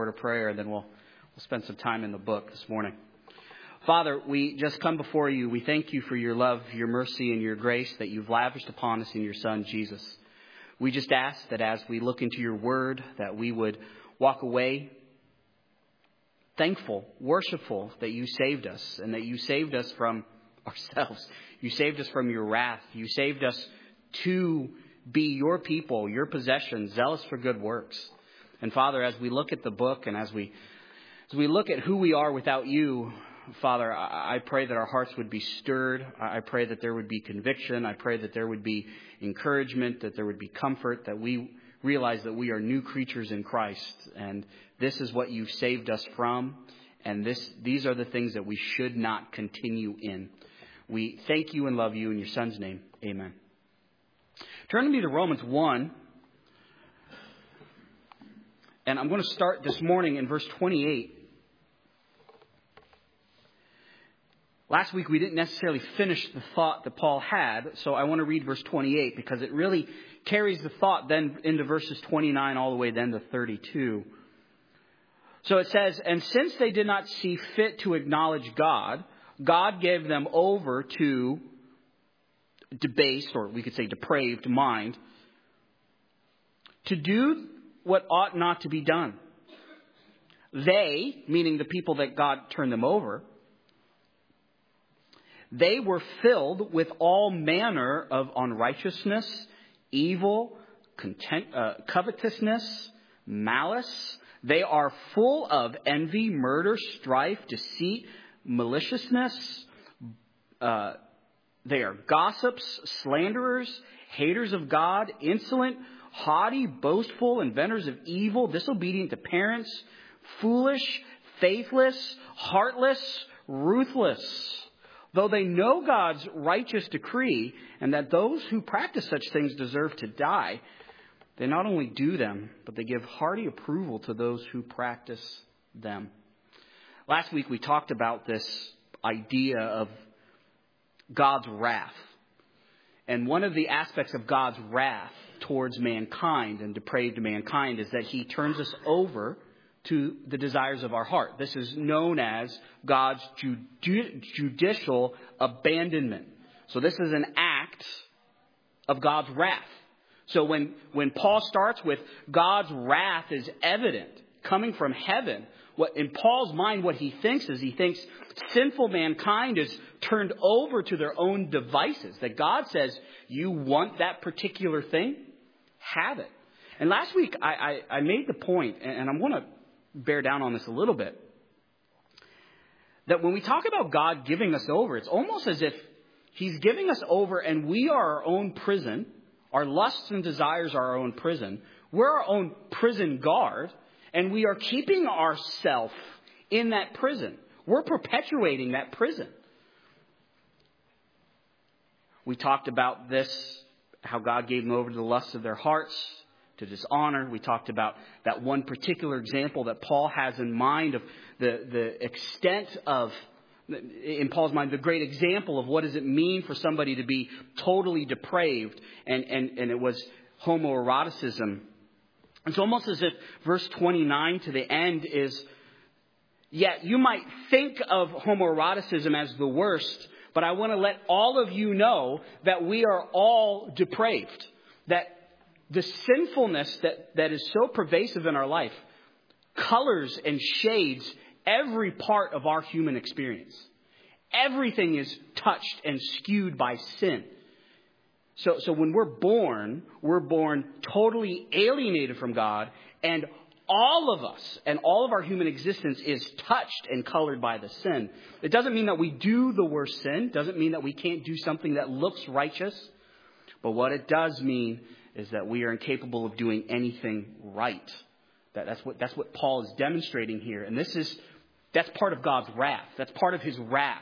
word of prayer, and then we'll spend some time in the book this morning. Father, we just come before you. We thank you for your love, your mercy, and your grace that you've lavished upon us in your Son, Jesus. We just ask that as we look into your word, that we would walk away thankful, worshipful that you saved us, and that you saved us from ourselves. You saved us from your wrath. You saved us to be your people, your possession, zealous for good works. And Father, as we look at the book and as we look at who we are without you, Father, I pray that our hearts would be stirred. I pray that there would be conviction. I pray that there would be encouragement, that there would be comfort, that we realize that we are new creatures in Christ. And this is what you've saved us from. And these are the things that we should not continue in. We thank you and love you in your Son's name. Amen. Turn to me to Romans 1. And I'm going to start this morning in verse 28. Last week we didn't necessarily finish the thought that Paul had, so I want to read verse 28 because it really carries the thought then into verses 29 all the way then to 32. So it says, "And since they did not see fit to acknowledge God, God gave them over to debased, or we could say depraved mind, to do what ought not to be done. They," meaning the people that God turned them over, "they were filled with all manner of unrighteousness, evil, covetousness, malice. They are full of envy, murder, strife, deceit, maliciousness. They are gossips, slanderers, haters of God, insolent, haughty, boastful, inventors of evil, disobedient to parents, foolish, faithless, heartless, ruthless. Though they know God's righteous decree and that those who practice such things deserve to die, they not only do them, but they give hearty approval to those who practice them." Last week we talked about this idea of God's wrath. And one of the aspects of God's wrath towards mankind and depraved mankind is that he turns us over to the desires of our heart. This is known as God's judicial abandonment. So this is an act of God's wrath. So when Paul starts with God's wrath is evident coming from heaven, in Paul's mind, what he thinks is sinful mankind is turned over to their own devices. That God says, you want that particular thing? Have it. And last week I made the point, and I'm going to bear down on this a little bit, that when we talk about God giving us over, it's almost as if he's giving us over and we are our own prison. Our lusts and desires are our own prison. We're our own prison guard, and we are keeping ourselves in that prison. We're perpetuating that prison. We talked about this, how God gave them over to the lusts of their hearts, to dishonor. We talked about that one particular example that Paul has in mind of the extent of, in Paul's mind, the great example of what does it mean for somebody to be totally depraved. And it was homoeroticism. It's almost as if verse 29 to the end is, you might think of homoeroticism as the worst, but I want to let all of you know that we are all depraved. That the sinfulness that is so pervasive in our life colors and shades every part of our human experience. Everything is touched and skewed by sin. So when we're born totally alienated from God, and all of us and all of our human existence is touched and colored by the sin. It doesn't mean that we do the worst sin. It doesn't mean that we can't do something that looks righteous. But what it does mean is that we are incapable of doing anything right. That's what Paul is demonstrating here. And that's part of God's wrath. That's part of his wrath.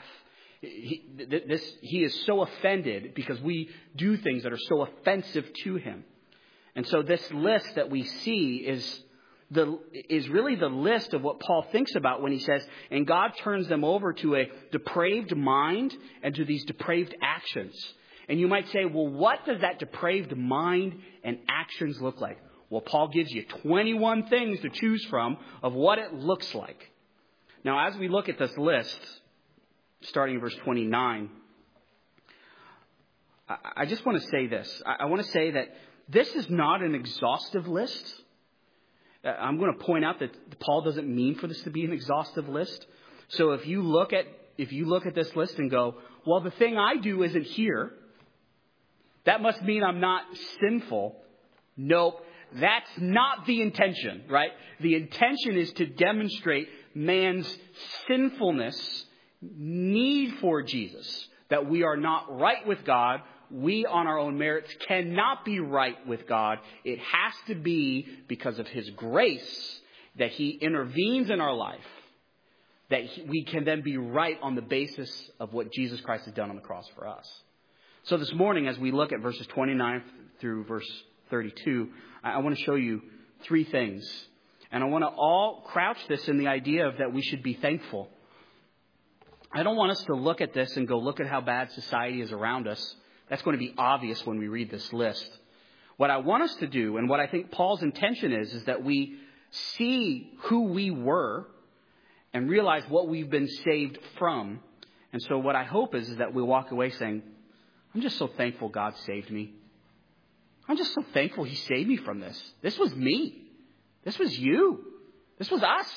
He is so offended because we do things that are so offensive to him. And so this list that we see is really the list of what Paul thinks about when he says, and God turns them over to a depraved mind and to these depraved actions. And you might say, well, what does that depraved mind and actions look like? Well, Paul gives you 21 things to choose from of what it looks like. Now, as we look at this list, starting in verse 29, I just want to say this. I want to say that this is not an exhaustive list. I'm going to point out that Paul doesn't mean for this to be an exhaustive list. So if you look at this list and go, well, the thing I do isn't here, that must mean I'm not sinful. Nope, that's not the intention, right? The intention is to demonstrate man's sinfulness, need for Jesus, that we are not right with God. We on our own merits cannot be right with God. It has to be because of His grace that He intervenes in our life, that we can then be right on the basis of what Jesus Christ has done on the cross for us. So this morning, as we look at verses 29 through verse 32, I want to show you three things. And I want to all crouch this in the idea of that we should be thankful. I don't want us to look at this and go, look at how bad society is around us. That's going to be obvious when we read this list. What I want us to do, and what I think Paul's intention is that we see who we were and realize what we've been saved from. And so what I hope is that we walk away saying, I'm just so thankful God saved me. I'm just so thankful He saved me from this. This was me. This was you. This was us.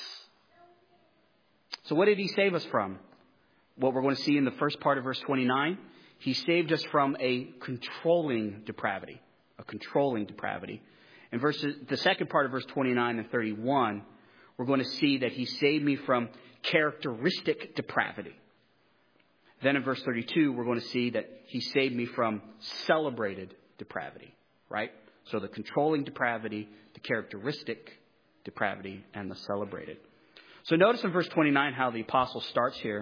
So what did He save us from? What we're going to see in the first part of verse 29, He saved us from a controlling depravity. A controlling depravity. In the second part of verse 29 and 31, we're going to see that He saved me from characteristic depravity. Then in verse 32, we're going to see that He saved me from celebrated depravity. Right? So the controlling depravity, the characteristic depravity, and the celebrated. So notice in verse 29 how the apostle starts here.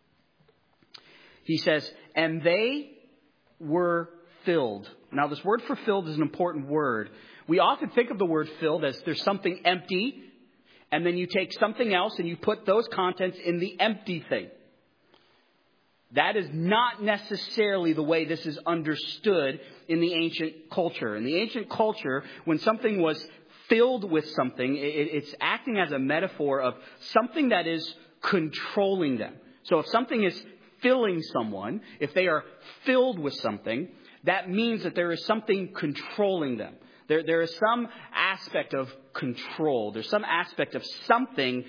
He says, and they were filled. Now this word for filled is an important word. We often think of the word filled as there's something empty, and then you take something else and you put those contents in the empty thing. That is not necessarily the way this is understood in the ancient culture. In the ancient culture, when something was filled with something, it's acting as a metaphor of something that is controlling them. So if something is filling someone, if they are filled with something, that means that there is something controlling them. There is some aspect of control. There's some aspect of something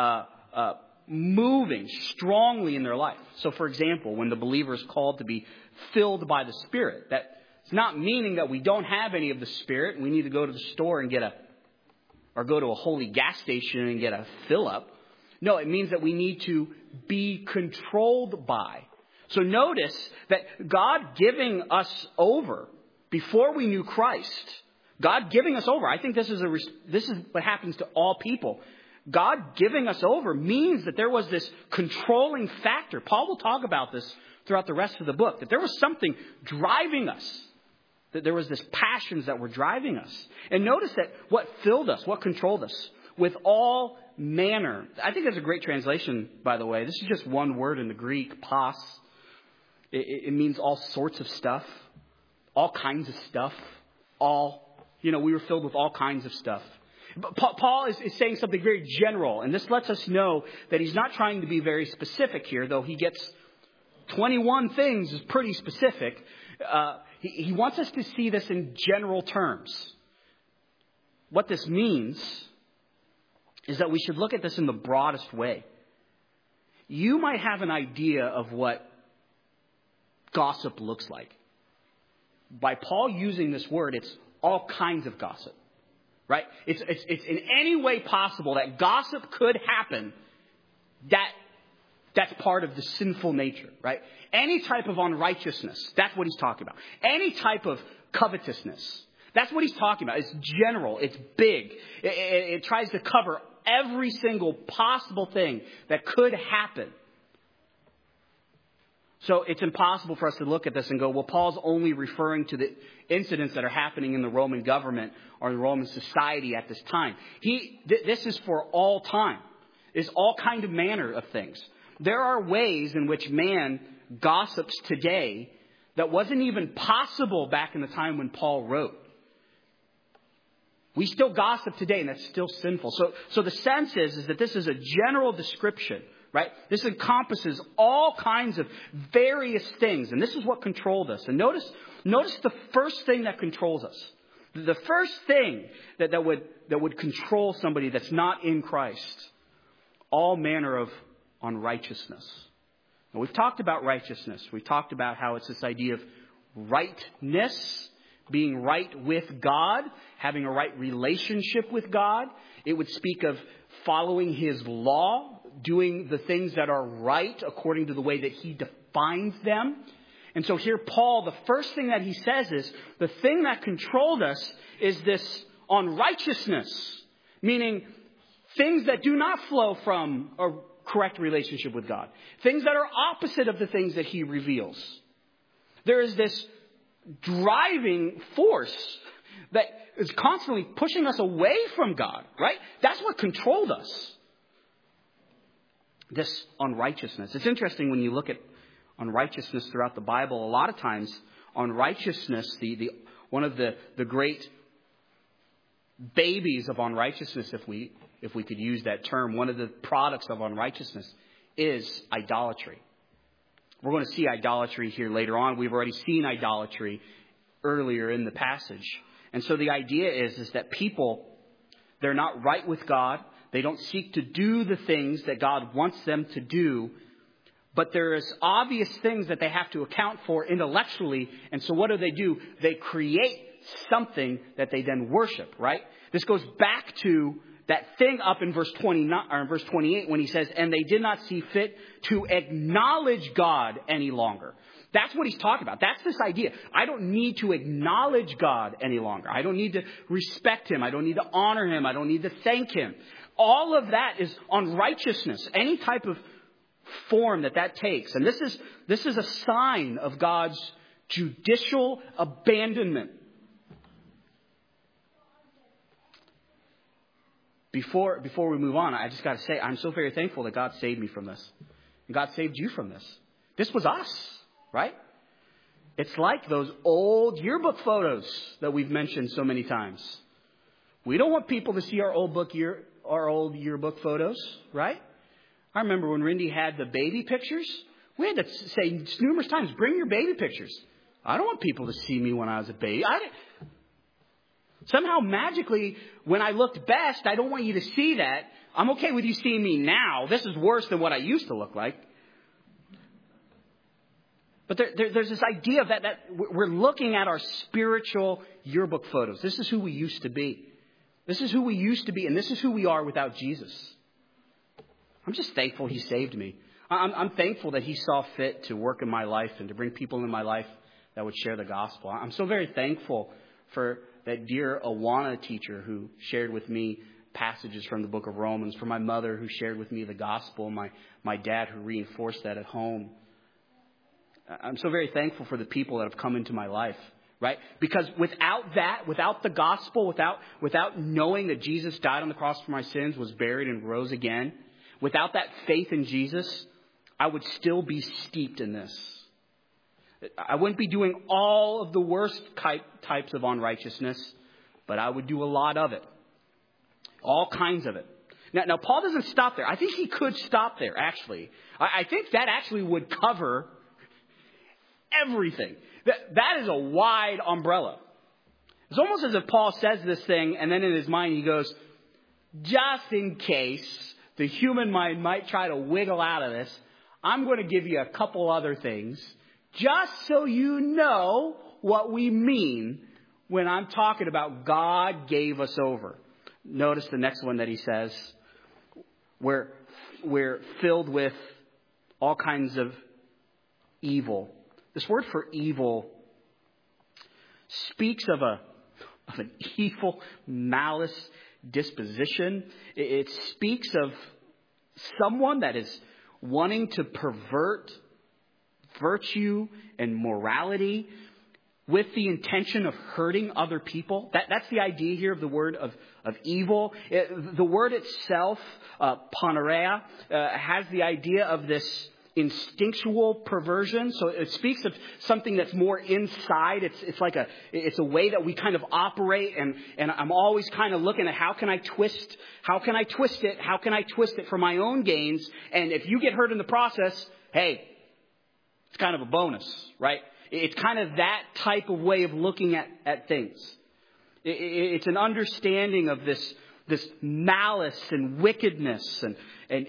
moving strongly in their life. So, for example, when the believer is called to be filled by the Spirit, that's not meaning that we don't have any of the Spirit and we need to go to the store and or go to a holy gas station and get a fill up. No, it means that we need to be controlled by. So notice that God giving us over before we knew Christ, God giving us over, I think this is what happens to all people. God giving us over means that there was this controlling factor. Paul will talk about this throughout the rest of the book, that there was something driving us, that there was this passions that were driving us. And notice that what filled us, what controlled us, with all manner. I think that's a great translation, by the way. This is just one word in the Greek, pas. It means all sorts of stuff, all kinds of stuff, we were filled with all kinds of stuff. But Paul is saying something very general, and this lets us know that he's not trying to be very specific here, though he gets 21 things is pretty specific. He wants us to see this in general terms. What this means is that we should look at this in the broadest way. You might have an idea of what gossip looks like. By Paul using this word, it's all kinds of gossip. Right? It's in any way possible that gossip could happen. That's part of the sinful nature, right? Any type of unrighteousness, that's what he's talking about. Any type of covetousness, that's what he's talking about. It's general, it's big. It tries to cover every single possible thing that could happen. So it's impossible for us to look at this and go, well, Paul's only referring to the incidents that are happening in the Roman government or the Roman society at this time. This is for all time. It's all kind of manner of things. There are ways in which man gossips today that wasn't even possible back in the time when Paul wrote. We still gossip today, and that's still sinful. So the sense is that this is a general description, right? This encompasses all kinds of various things, and this is what controlled us. And notice the first thing that controls us. The first thing that would control somebody that's not in Christ. All manner of unrighteousness. Now, we've talked about righteousness. We've talked about how it's this idea of rightness, being right with God, having a right relationship with God. It would speak of following His law, doing the things that are right according to the way that He defines them. And so here Paul, the first thing that he says is, the thing that controlled us is this unrighteousness, meaning things that do not flow from a correct relationship with God. Things that are opposite of the things that He reveals. There is this driving force that is constantly pushing us away from God, right? That's what controlled us. This unrighteousness. It's interesting when you look at unrighteousness throughout the Bible. A lot of times, unrighteousness, one of the great babies of unrighteousness, if we could use that term, one of the products of unrighteousness is idolatry. We're going to see idolatry here later on. We've already seen idolatry earlier in the passage. And so the idea is that people, they're not right with God. They don't seek to do the things that God wants them to do. But there's obvious things that they have to account for intellectually. And so what do? They create something that they then worship, right? This goes back to that thing up in verse 29 or in verse 28 when he says, and they did not see fit to acknowledge God any longer. That's what he's talking about. That's this idea. I don't need to acknowledge God any longer. I don't need to respect Him. I don't need to honor Him. I don't need to thank Him. All of that is unrighteousness. Any type of form that takes. And this is a sign of God's judicial abandonment. Before we move on, I just got to say, I'm so very thankful that God saved me from this. And God saved you from this. This was us, right? It's like those old yearbook photos that we've mentioned so many times. We don't want people to see our old yearbook photos, right? I remember when Rindy had the baby pictures, we had to say numerous times, bring your baby pictures. I don't want people to see me when I was a baby. Somehow magically, when I looked best, I don't want you to see that. I'm okay with you seeing me now. This is worse than what I used to look like. But there's this idea of that we're looking at our spiritual yearbook photos. This is who we used to be. This is who we used to be, and this is who we are without Jesus. I'm just thankful He saved me. I'm thankful that He saw fit to work in my life and to bring people in my life that would share the gospel. I'm so very thankful for that dear Awana teacher who shared with me passages from the book of Romans, for my mother who shared with me the gospel, my dad who reinforced that at home. I'm so very thankful for the people that have come into my life, right? Because without that, without the gospel, without knowing that Jesus died on the cross for my sins, was buried and rose again, without that faith in Jesus, I would still be steeped in this. I wouldn't be doing all of the worst types of unrighteousness, but I would do a lot of it. All kinds of it. Now, Paul doesn't stop there. I think he could stop there, actually. I think that actually would cover everything. That is a wide umbrella. It's almost as if Paul says this thing, and then in his mind he goes, just in case the human mind might try to wiggle out of this, I'm going to give you a couple other things, just so you know what we mean when I'm talking about God gave us over. Notice the next one that he says, we're filled with all kinds of evil. This word for evil speaks of an evil, malice disposition. It speaks of someone that is wanting to pervert virtue and morality with the intention of hurting other people. That's the idea here of the word of evil. The word itself, poneria, has the idea of this instinctual perversion. So it speaks of something that's more inside. It's a way that we kind of operate, and I'm always kind of looking at how can I twist it? How can I twist it for my own gains? And if you get hurt in the process, hey, it's kind of a bonus, right? It's kind of that type of way of looking at things. It's an understanding of this malice and wickedness, and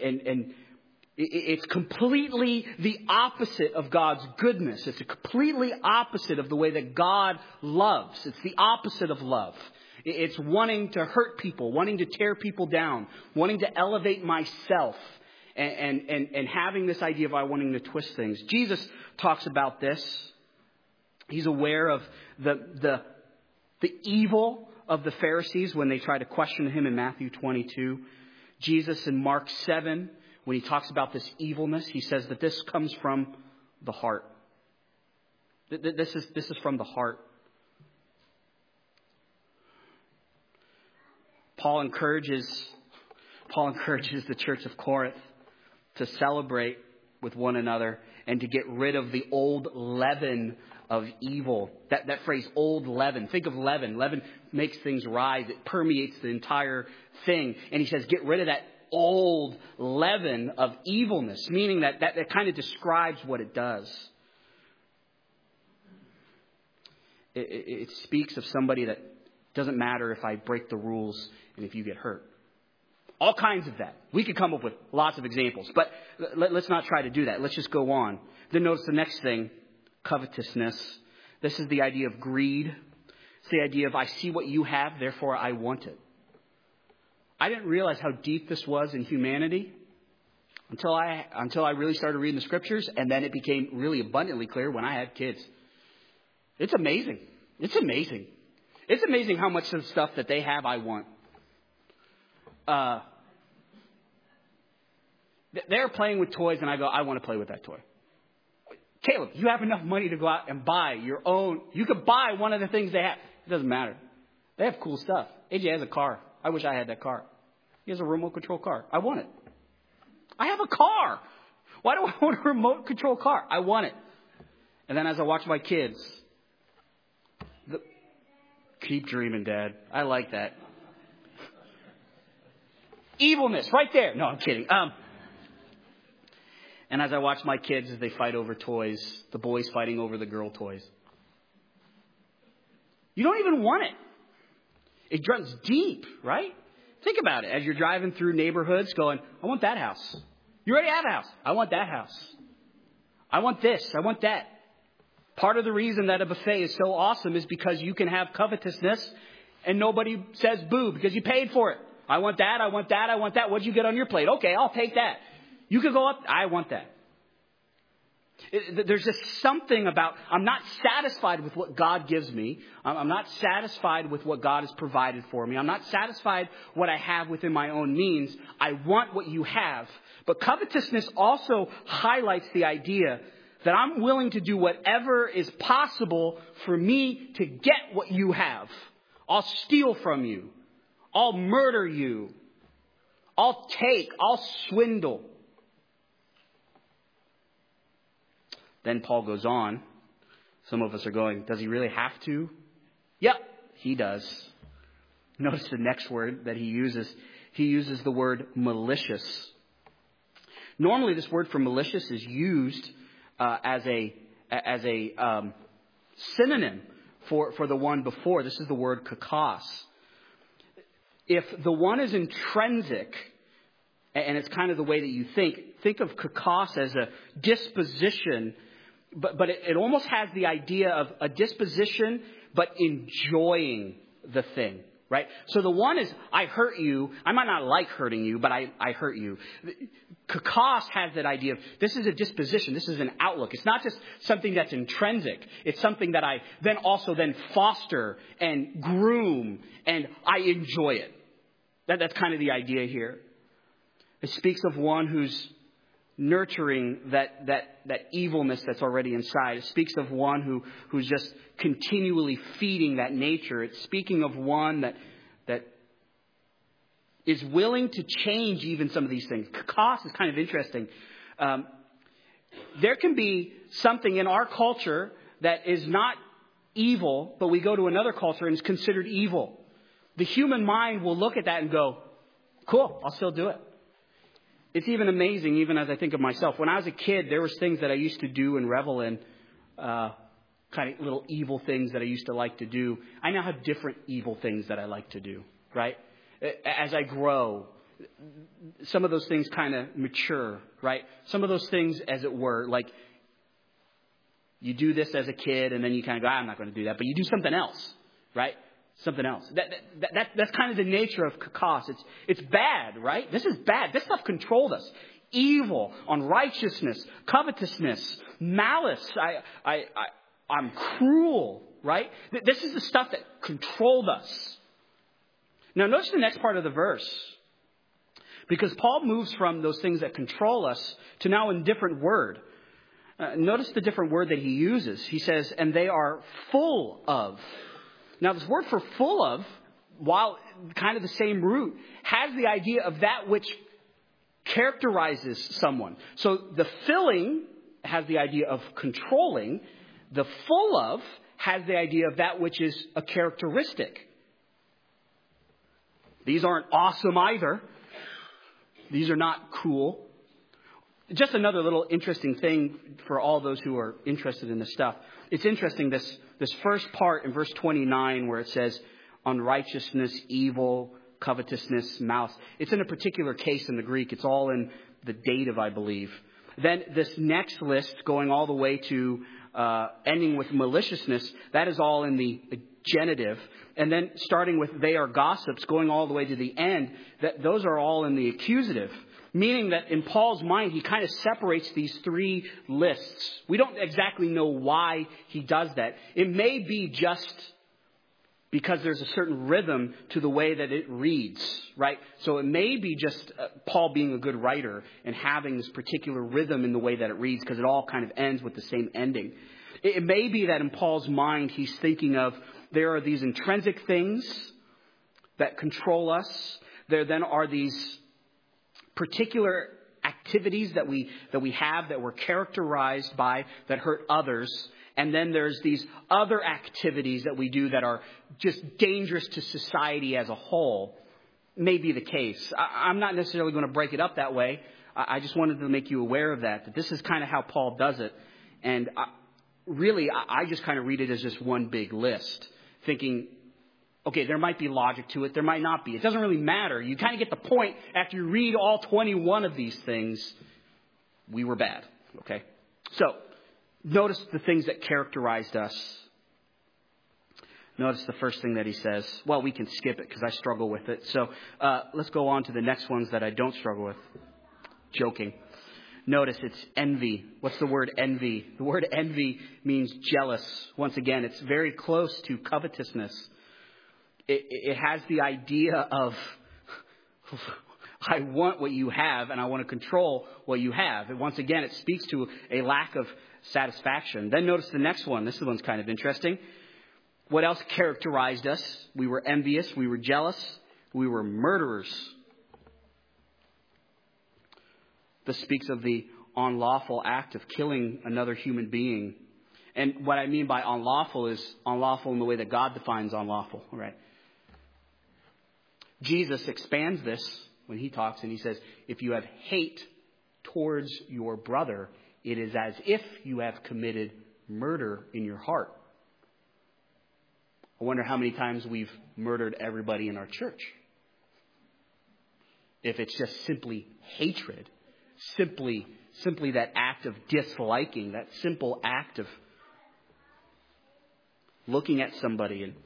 it's completely the opposite of God's goodness. It's a completely opposite of the way that God loves. It's the opposite of love. It's wanting to hurt people, wanting to tear people down, wanting to elevate myself, and having this idea of wanting to twist things. Jesus talks about this. He's aware of the evil of the Pharisees when they try to question him in Matthew 22. Jesus in Mark 7, when he talks about this evilness, he says that this comes from the heart. This is from the heart. Paul encourages the church of Corinth to celebrate with one another and to get rid of the old leaven of evil. That phrase, old leaven. Think of leaven. Leaven makes things rise. It permeates the entire thing. And he says, get rid of that old leaven of evilness, meaning that kind of describes what it does. It speaks of somebody that doesn't matter if I break the rules and if you get hurt. All kinds of that. We could come up with lots of examples, but let's not try to do that. Let's just go on. Then notice the next thing, covetousness. This is the idea of greed. It's the idea of I see what you have, therefore I want it. I didn't realize how deep this was in humanity until I really started reading the scriptures, and then it became really abundantly clear when I had kids. It's amazing. It's amazing. It's amazing how much of the stuff that they have I want. They're playing with toys, and I go, I want to play with that toy. Caleb, you have enough money to go out and buy your own. You could buy one of the things they have. It doesn't matter. They have cool stuff. AJ has a car. I wish I had that car. He has a remote control car. I want it. I have a car. Why do I want a remote control car? I want it. And then as I watch my kids, keep dreaming, Dad. I like that. Evilness right there. No, I'm kidding. And as I watch my kids as they fight over toys, the boys fighting over the girl toys. You don't even want it. It runs deep, right? Think about it. As you're driving through neighborhoods going, I want that house. You already have a house. I want that house. I want this. I want that. Part of the reason that a buffet is so awesome is because you can have covetousness and nobody says boo because you paid for it. I want that. I want that. I want that. What'd you get on your plate? Okay, I'll take that. You could go up. I want that. There's just something about, I'm not satisfied with what God gives me. I'm not satisfied with what God has provided for me. I'm not satisfied what I have within my own means. I want what you have. But covetousness also highlights the idea that I'm willing to do whatever is possible for me to get what you have. I'll steal from you. I'll murder you. I'll take. I'll swindle. Then Paul goes on. Some of us are going, does he really have to? Yep, he does. Notice the next word that he uses. He uses the word malicious. Normally this word for malicious is used as a synonym for the one before. This is the word kakos. If the one is intrinsic, and it's kind of the way that you think of kakos as a disposition, but it almost has the idea of a disposition, but enjoying the thing, right? So the one is, I hurt you. I might not like hurting you, but I hurt you. Kakos has that idea of, this is a disposition. This is an outlook. It's not just something that's intrinsic. It's something that I then also foster and groom, and I enjoy it. That's kind of the idea here. It speaks of one who's nurturing that evilness that's already inside. It speaks of one who's just continually feeding that nature. It's speaking of one that is willing to change even some of these things. Kakos is kind of interesting. there can be something in our culture that is not evil, but we go to another culture and it's considered evil. The human mind will look at that and go, cool, I'll still do it. It's even amazing, even as I think of myself. When I was a kid, there was things that I used to do and revel in, kind of little evil things that I used to like to do. I now have different evil things that I like to do, right? As I grow, some of those things kind of mature, right? Some of those things, as it were, like you do this as a kid and then you kind of go, I'm not going to do that. But you do something else, right? Something else. That's kind of the nature of kakos. It's bad, right? This is bad. This stuff controlled us. Evil, unrighteousness, covetousness, malice. I'm cruel, right? This is the stuff that controlled us. Now, notice the next part of the verse. Because Paul moves from those things that control us to now a different word. Notice the different word that he uses. He says, and they are full of. Now, this word for full of, while kind of the same root, has the idea of that which characterizes someone. So the filling has the idea of controlling. The full of has the idea of that which is a characteristic. These aren't awesome either. These are not cool. Just another little interesting thing for all those who are interested in this stuff. It's interesting, this first part in verse 29 where it says unrighteousness, evil, covetousness, malice. It's in a particular case in the Greek. It's all in the dative, I believe. Then this next list going all the way to ending with maliciousness, that is all in the genitive. And then starting with they are gossips, going all the way to the end, that those are all in the accusative. Meaning that in Paul's mind, he kind of separates these three lists. We don't exactly know why he does that. It may be just because there's a certain rhythm to the way that it reads, right? So it may be just Paul being a good writer and having this particular rhythm in the way that it reads, because it all kind of ends with the same ending. It may be that in Paul's mind, he's thinking of there are these intrinsic things that control us. There then are these particular activities that we have that we're characterized by that hurt others. And then there's these other activities that we do that are just dangerous to society as a whole. May be the case. I'm not necessarily going to break it up that way. I just wanted to make you aware of that this is kind of how Paul does it. And I just kind of read it as just one big list, thinking, okay, there might be logic to it. There might not be. It doesn't really matter. You kind of get the point after you read all 21 of these things. We were bad. Okay. So notice the things that characterized us. Notice the first thing that he says. Well, we can skip it because I struggle with it. So let's go on to the next ones that I don't struggle with. Joking. Notice it's envy. What's the word envy? The word envy means jealous. Once again, it's very close to covetousness. It has the idea of I want what you have and I want to control what you have. And once again, it speaks to a lack of satisfaction. Then notice the next one. This one's kind of interesting. What else characterized us? We were envious. We were jealous. We were murderers. This speaks of the unlawful act of killing another human being. And what I mean by unlawful is unlawful in the way that God defines unlawful, right? Jesus expands this when he talks and he says, if you have hate towards your brother, it is as if you have committed murder in your heart. I wonder how many times we've murdered everybody in our church. If it's just simply hatred, simply that act of disliking, that simple act of looking at somebody and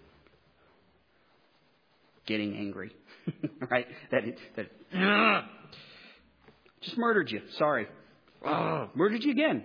getting angry, right? That just murdered you. Sorry. Murdered you again.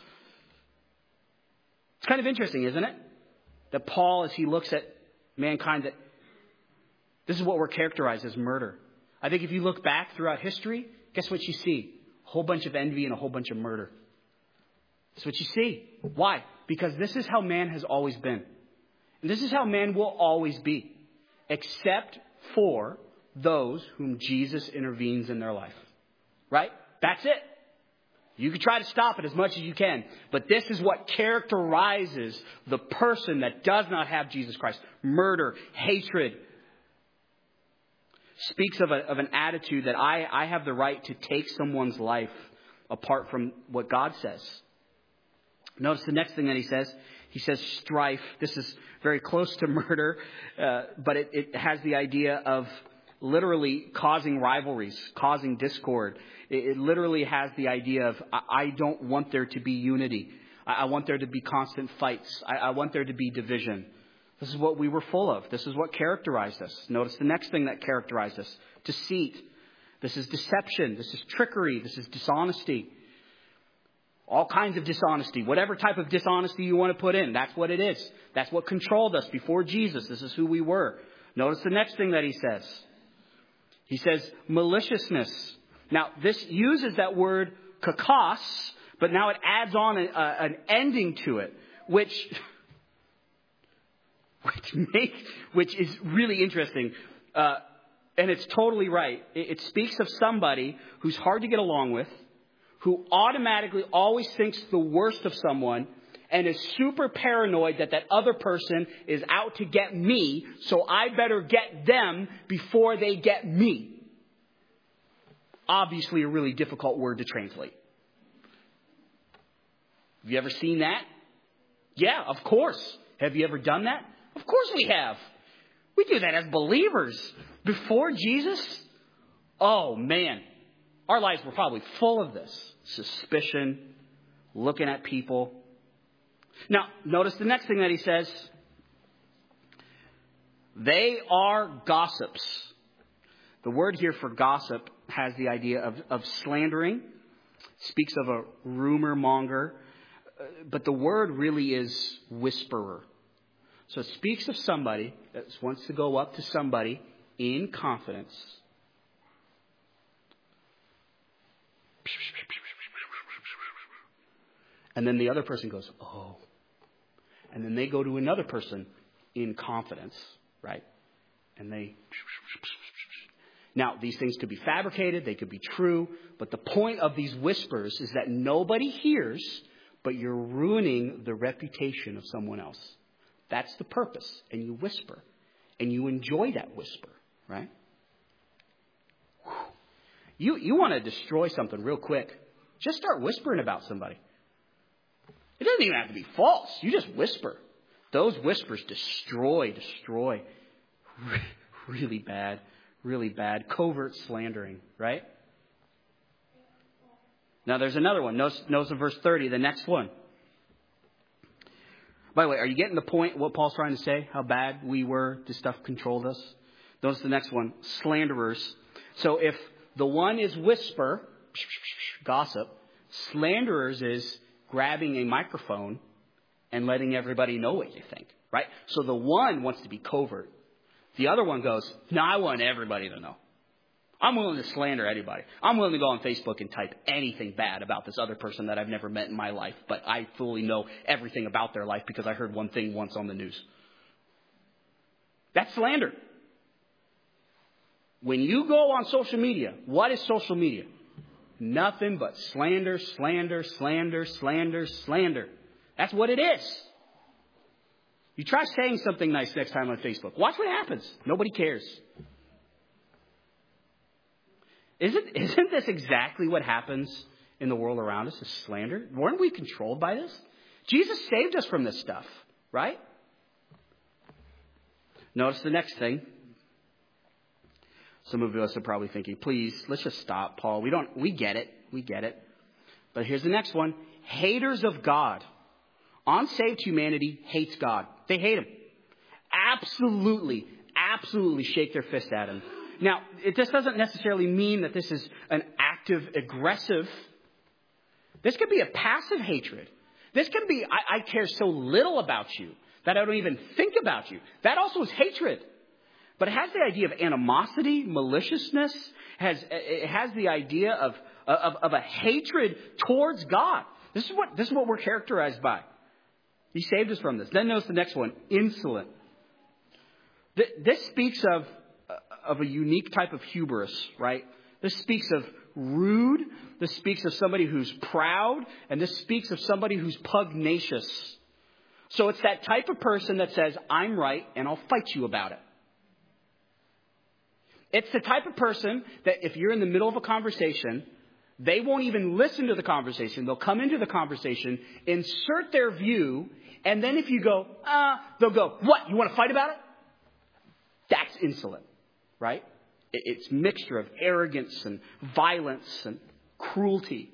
It's kind of interesting, isn't it? That Paul, as he looks at mankind, that this is what we're characterized as murder. I think if you look back throughout history, guess what you see? A whole bunch of envy and a whole bunch of murder. That's what you see. Why? Because this is how man has always been. And this is how man will always be. Except for those whom Jesus intervenes in their life. Right? That's it. You can try to stop it as much as you can. But this is what characterizes the person that does not have Jesus Christ. Murder, hatred. Speaks of an attitude that I have the right to take someone's life apart from what God says. Notice the next thing that he says. He says strife. This is very close to murder, but it has the idea of literally causing rivalries, causing discord. It literally has the idea of, I don't want there to be unity. I want there to be constant fights. I want there to be division. This is what we were full of. This is what characterized us. Notice the next thing that characterized us. Deceit. This is deception. This is trickery. This is dishonesty. All kinds of dishonesty. Whatever type of dishonesty you want to put in, that's what it is. That's what controlled us before Jesus. This is who we were. Notice the next thing that he says. He says maliciousness. Now, this uses that word kakos, but now it adds on an ending to it, which is really interesting. And it's totally right. It speaks of somebody who's hard to get along with, who automatically always thinks the worst of someone and is super paranoid that other person is out to get me, so I better get them before they get me. Obviously a really difficult word to translate. Have you ever seen that? Yeah, of course. Have you ever done that? Of course we have. We do that as believers. Before Jesus, oh man, our lives were probably full of this. Suspicion, looking at people. Now, notice the next thing that he says. They are gossips. The word here for gossip has the idea of slandering. Speaks of a rumor monger. But the word really is whisperer. So it speaks of somebody that wants to go up to somebody in confidence. And then the other person goes, oh. And then they go to another person in confidence, right? And they... Now, these things could be fabricated, they could be true, but the point of these whispers is that nobody hears, but you're ruining the reputation of someone else. That's the purpose. And you whisper. And you enjoy that whisper, right? You want to destroy something real quick. Just start whispering about somebody. It doesn't even have to be false. You just whisper. Those whispers destroy. Really bad. Covert slandering, right? Now there's another one. Notice in verse 30, the next one. By the way, are you getting the point what Paul's trying to say? How bad we were, this stuff controlled us? Notice the next one. Slanderers. So if the one is whisper, gossip, slanderers is grabbing a microphone and letting everybody know what you think, right? So the one wants to be covert. The other one goes, no, I want everybody to know. I'm willing to slander anybody. I'm willing to go on Facebook and type anything bad about this other person that I've never met in my life, but I fully know everything about their life because I heard one thing once on the news. That's slander. When you go on social media, what is social media? Nothing but slander. That's what it is. You try saying something nice next time on Facebook. Watch what happens. Nobody cares. Isn't this exactly what happens in the world around us, is slander? Weren't we controlled by this? Jesus saved us from this stuff, right? Notice the next thing. Some of us are probably thinking, please, let's just stop, Paul. We get it. But here's the next one. Haters of God. Unsaved humanity hates God. They hate him. Absolutely shake their fist at him. Now, this doesn't necessarily mean that this is an active, aggressive. This could be a passive hatred. This can be, I care so little about you that I don't even think about you. That also is hatred. But it has the idea of animosity, maliciousness. It has the idea of a hatred towards God. This is what we're characterized by. He saved us from this. Then notice the next one, insolent. This speaks of a unique type of hubris, right? This speaks of rude, This speaks of somebody who's proud, and this speaks of somebody who's pugnacious. So it's that type of person that says, I'm right, and I'll fight you about it. It's the type of person that if you're in the middle of a conversation, they won't even listen to the conversation. They'll come into the conversation, insert their view, and then if you go, they'll go, what, you want to fight about it? That's insolent, right? It's a mixture of arrogance and violence and cruelty.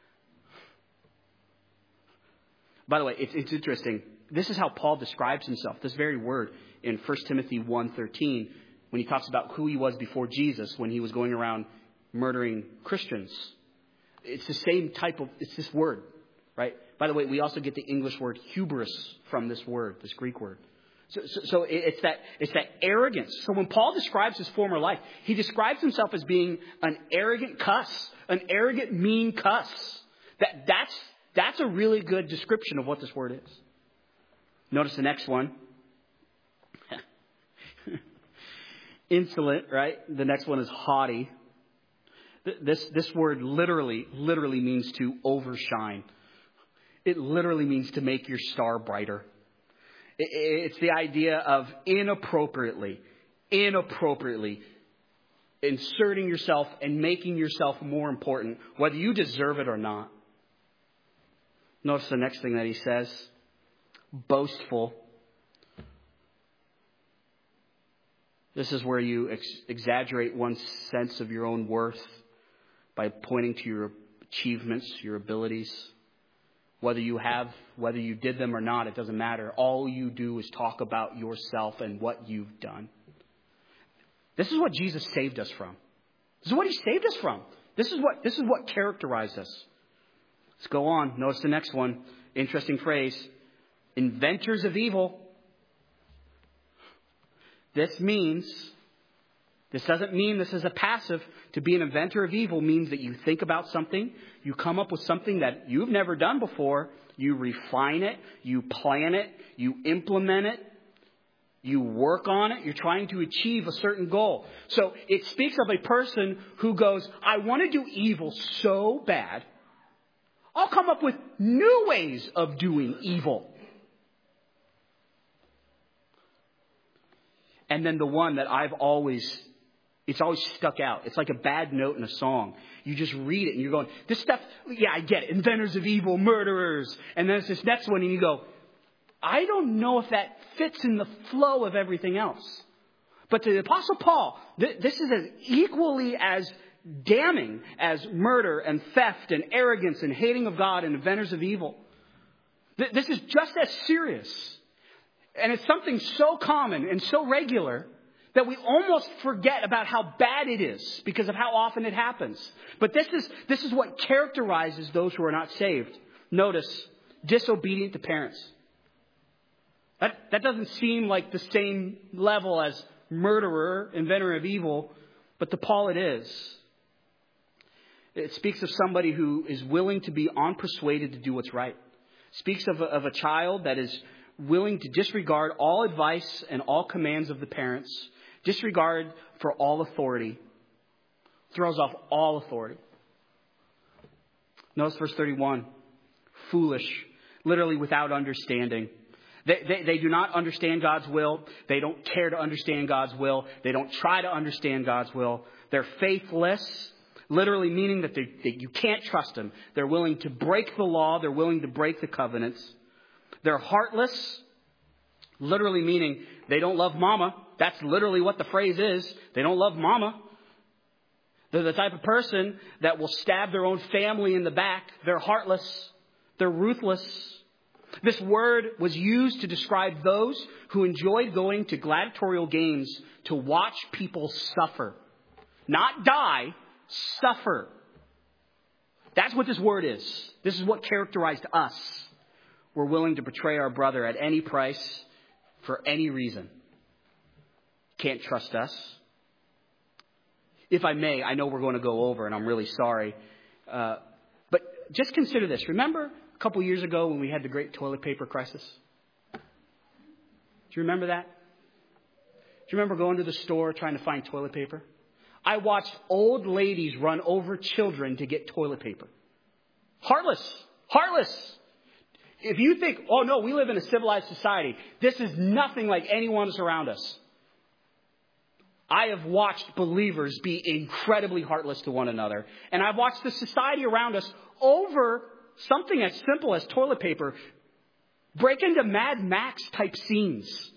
By the way, it's interesting. This is how Paul describes himself, this very word, in 1 Timothy 1:13, when he talks about who he was before Jesus, when he was going around murdering Christians. It's the same type of, it's this word, right? By the way, we also get the English word hubris from this word, this Greek word. So it's that arrogance. So when Paul describes his former life, he describes himself as being an arrogant cuss, an arrogant, mean cuss. That's a really good description of what this word is. Notice the next one. Insolent, right? The next one is haughty. This word literally means to overshine. It literally means to make your star brighter. It's the idea of inappropriately inserting yourself and making yourself more important, whether you deserve it or not. Notice the next thing that he says. Boastful. This is where you exaggerate one's sense of your own worth by pointing to your achievements, your abilities. Whether you did them or not, it doesn't matter. All you do is talk about yourself and what you've done. This is what Jesus saved us from. This is what he saved us from. This is what characterized us. Let's go on. Notice the next one. Interesting phrase. Inventors of evil. This doesn't mean this is a passive. To be an inventor of evil means that you think about something, you come up with something that you've never done before, you refine it, you plan it, you implement it, you work on it, you're trying to achieve a certain goal. So it speaks of a person who goes, I want to do evil so bad, I'll come up with new ways of doing evil. And then the one that it's always stuck out. It's like a bad note in a song. You just read it and you're going, this stuff, yeah, I get it. Inventors of evil, murderers. And then it's this next one and you go, I don't know if that fits in the flow of everything else. But to the Apostle Paul, this is as equally as damning as murder and theft and arrogance and hating of God and inventors of evil. This is just as serious. And it's something so common and so regular that we almost forget about how bad it is because of how often it happens. But this is what characterizes those who are not saved. Notice, disobedient to parents. That doesn't seem like the same level as murderer, inventor of evil, but to Paul it is. It speaks of somebody who is willing to be unpersuaded to do what's right. It speaks of a child that is willing to disregard all advice and all commands of the parents, disregard for all authority, throws off all authority. Notice verse 31, foolish, literally without understanding. They do not understand God's will. They don't care to understand God's will. They don't try to understand God's will. They're faithless, literally meaning that you can't trust them. They're willing to break the law. They're willing to break the covenants. They're heartless, literally meaning they don't love mama. That's literally what the phrase is. They don't love mama. They're the type of person that will stab their own family in the back. They're heartless. They're ruthless. This word was used to describe those who enjoyed going to gladiatorial games to watch people suffer. Not die, suffer. That's what this word is. This is what characterized us. We're willing to betray our brother at any price for any reason. Can't trust us. If I may, I know we're going to go over and I'm really sorry. But just consider this. Remember a couple years ago when we had the great toilet paper crisis? Do you remember that? Do you remember going to the store trying to find toilet paper? I watched old ladies run over children to get toilet paper. Heartless. Heartless. If you think, oh no, we live in a civilized society, this is nothing like anyone around us. I have watched believers be incredibly heartless to one another. And I've watched the society around us over something as simple as toilet paper break into Mad Max type scenes.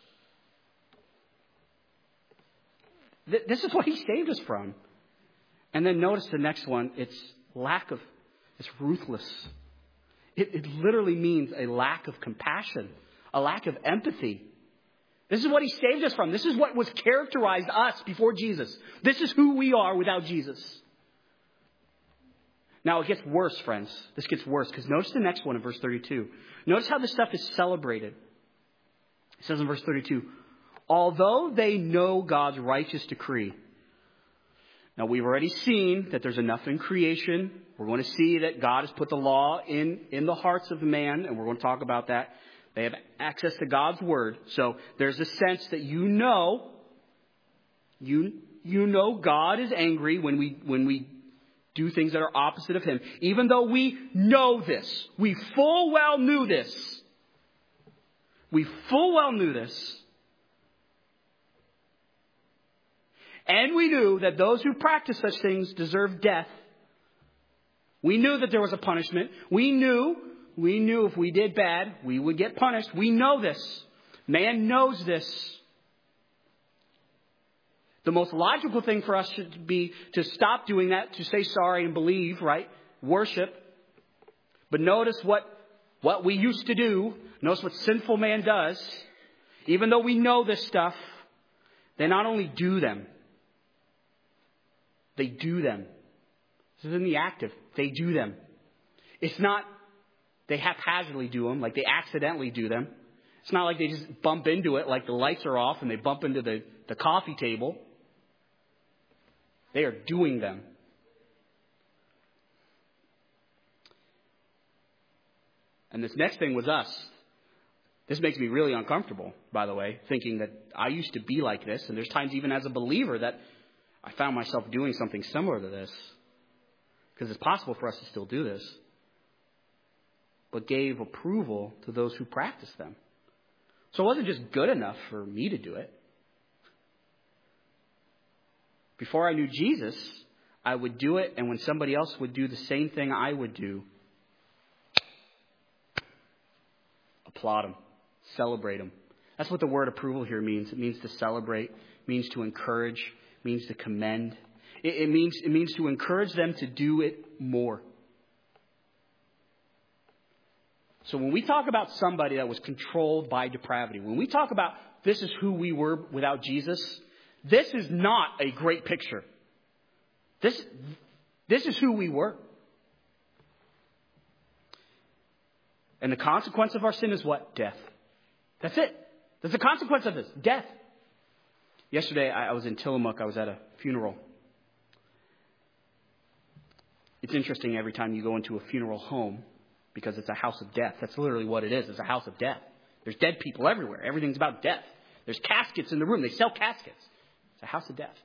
This is what he saved us from. And then notice the next one. It's ruthless. It literally means a lack of compassion, a lack of empathy. This is what he saved us from. This is what was characterized us before Jesus. This is who we are without Jesus. Now it gets worse, friends. This gets worse because notice the next one in verse 32. Notice how this stuff is celebrated. It says in verse 32, although they know God's righteous decree. Now we've already seen that there's enough in creation. We're going to see that God has put the law in the hearts of man, and we're going to talk about that. They have access to God's word. So there's a sense that you know God is angry when we do things that are opposite of him. Even though we know this, we full well knew this. We full well knew this. And we knew that those who practice such things deserve death. We knew that there was a punishment. We knew if we did bad, we would get punished. We know this. Man knows this. The most logical thing for us should be to stop doing that, to say sorry and believe, right? Worship. But notice what we used to do. Notice what sinful man does. Even though we know this stuff, they not only do them, they do them. This is in the active. They do them. It's not they haphazardly do them, like they accidentally do them. It's not like they just bump into it, like the lights are off and they bump into the coffee table. They are doing them. And this next thing was us. This makes me really uncomfortable, by the way, thinking that I used to be like this. And there's times even as a believer that I found myself doing something similar to this. Because it's possible for us to still do this. But gave approval to those who practice them. So it wasn't just good enough for me to do it. Before I knew Jesus, I would do it, and when somebody else would do the same thing I would do, applaud them, celebrate them. That's what the word approval here means. It means to celebrate, it means to encourage, it means to commend. It means to encourage them to do it more. So when we talk about somebody that was controlled by depravity, when we talk about this is who we were without Jesus, this is not a great picture. This is who we were. And the consequence of our sin is what? Death. That's it. That's the consequence of this. Death. Yesterday, I was in Tillamook. I was at a funeral. It's interesting every time you go into a funeral home because it's a house of death. That's literally what it is. It's a house of death. There's dead people everywhere. Everything's about death. There's caskets in the room. They sell caskets. It's a house of death.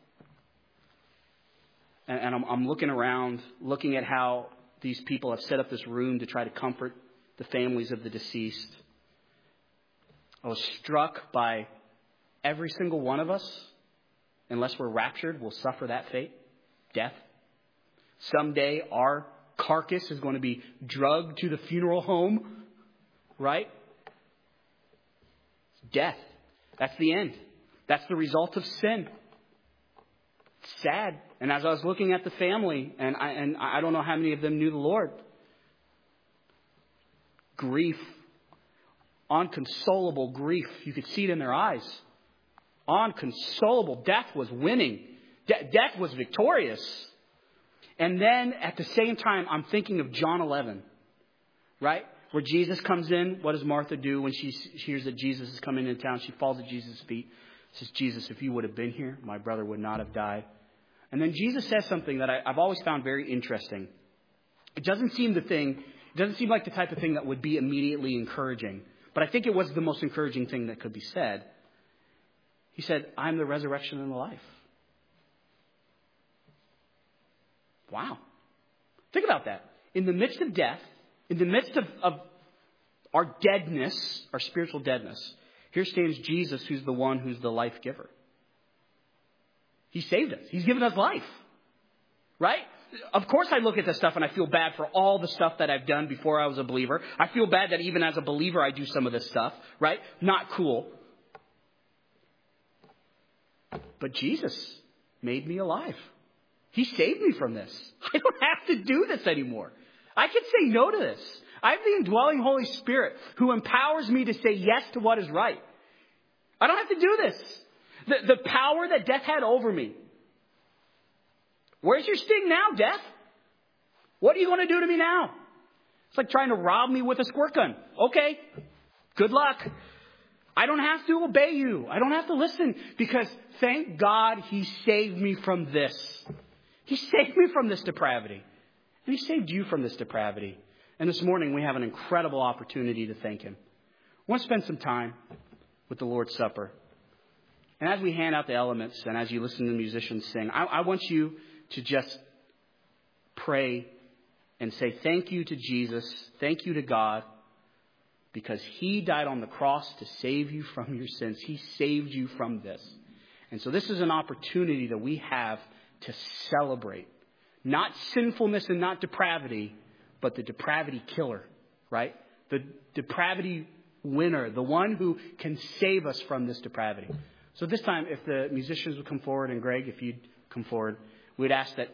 And I'm looking around, looking at how these people have set up this room to try to comfort the families of the deceased. I was struck by every single one of us, unless we're raptured, will suffer that fate, death. Someday our carcass is going to be drugged to the funeral home, right? Death. That's the end. That's the result of sin. It's sad. And as I was looking at the family, and I don't know how many of them knew the Lord, grief, unconsolable grief. You could see it in their eyes. Unconsolable. Death was winning. Death was victorious. And then at the same time, I'm thinking of John 11, right? Where Jesus comes in. What does Martha do when she hears that Jesus is coming into town? She falls at Jesus' feet. Says, Jesus, if you would have been here, my brother would not have died. And then Jesus says something that I've always found very interesting. It doesn't seem like the type of thing that would be immediately encouraging. But I think it was the most encouraging thing that could be said. He said, I'm the resurrection and the life. Wow. Think about that. In the midst of death, in the midst of our deadness, our spiritual deadness, here stands Jesus, who's the one who's the life giver. He saved us. He's given us life. Right? Of course I look at this stuff and I feel bad for all the stuff that I've done before I was a believer. I feel bad that even as a believer I do some of this stuff. Right? Not cool. But Jesus made me alive. He saved me from this. I don't have to do this anymore. I can say no to this. I have the indwelling Holy Spirit who empowers me to say yes to what is right. I don't have to do this. The power that death had over me. Where's your sting now, death? What are you going to do to me now? It's like trying to rob me with a squirt gun. Okay, good luck. I don't have to obey you. I don't have to listen because thank God he saved me from this. He saved me from this depravity. And he saved you from this depravity. And this morning we have an incredible opportunity to thank him. I want to spend some time with the Lord's Supper. And as we hand out the elements and as you listen to the musicians sing, I want you to just pray and say thank you to Jesus. Thank you to God. Because he died on the cross to save you from your sins. He saved you from this. And so this is an opportunity that we have to celebrate. Not sinfulness and not depravity, but the depravity killer, right? The depravity winner, the one who can save us from this depravity. So this time, if the musicians would come forward, and Greg, if you'd come forward, we'd ask that